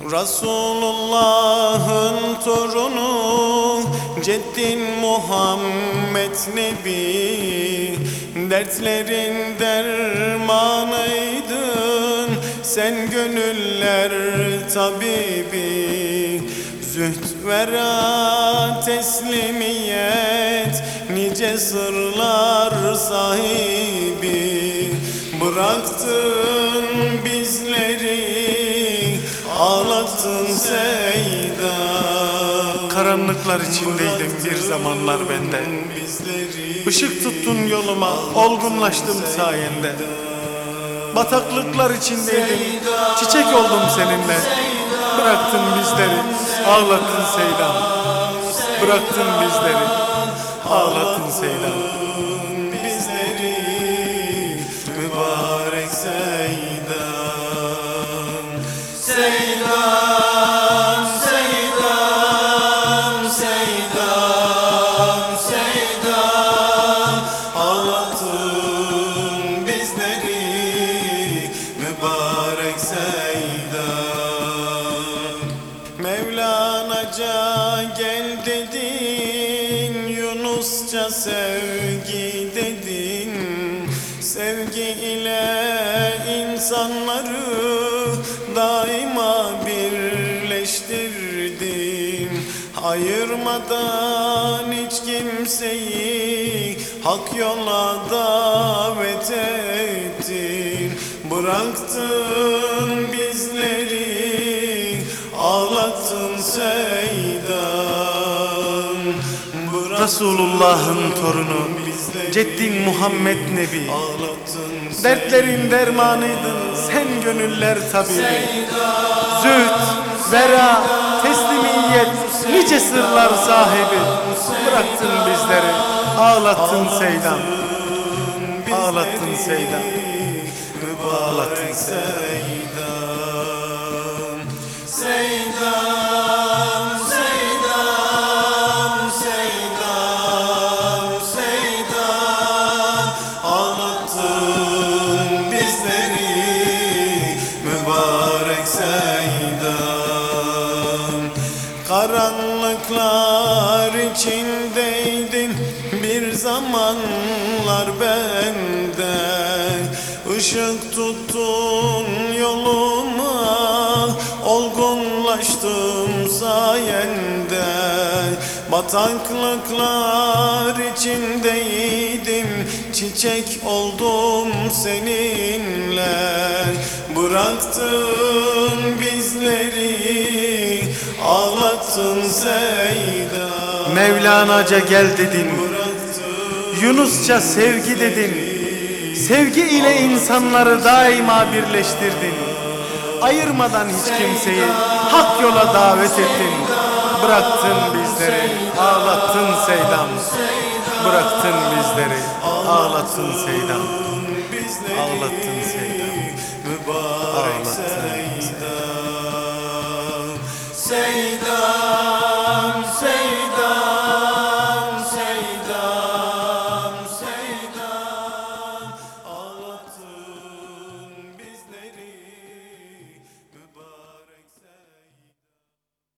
Resulullah'ın torunu Ceddin Muhammed Nebi, dertlerin dermanıydın sen gönüller tabibi. Zühd, vera, teslimiyet, nice sırlar sahibi. Bıraktın bizleri, ağlattın Seyda. Karanlıklar içindeydim bir zamanlar bende. Işık tuttun yoluma, olgunlaştım sayende. Bataklıklar içindeydim, çiçek oldum seninle. Bıraktın bizleri, ağlattın Seydam. Bıraktın bizleri, ağlattın Seydam. Bizleri mübarek Seydan. Seydan, Seydan, Seydan, Seydan. Ağlattın bizleri mübarek Seydan. Mevlanaca gel dedin, Yunusça sevgi dedin. Sevgi ile insanları daima birleştirdin. Ayırmadan hiç kimseyi hak yola davet ettin. Bıraktın bizleri, ağlattın Seydan. Resulullah'ın torunu Ceddin Muhammed Nebi, dertlerin dermanıydın sen gönüller tabibi. Zühd, vera, teslimiyet, nice sırlar sahibi. Bıraktın bizleri, ağlattın Seydan. Ağlattın Seydan. Ağlattın Seydan. Seydan, Seydan, Seydan, Seydan. Ağlattın bizleri mübarek Seydan. Karanlıklar içindeydim bir zamanlar benden. Işık tuttun yoluma, olgunlaştım sayende. Bataklıklar içindeydim, çiçek oldum seninle. Bıraktın bizleri, ağlattın Seyda. Mevlanaca gel dedin, Yunusça sevgi dedin. Sevgi ile insanları daima birleştirdin. Ayırmadan hiç kimseyi hak yola davet ettin. Bıraktın bizleri, ağlattın Seydam. Bıraktın bizleri, ağlattın Seydam. Ağlattın Seydam. Ağlattın.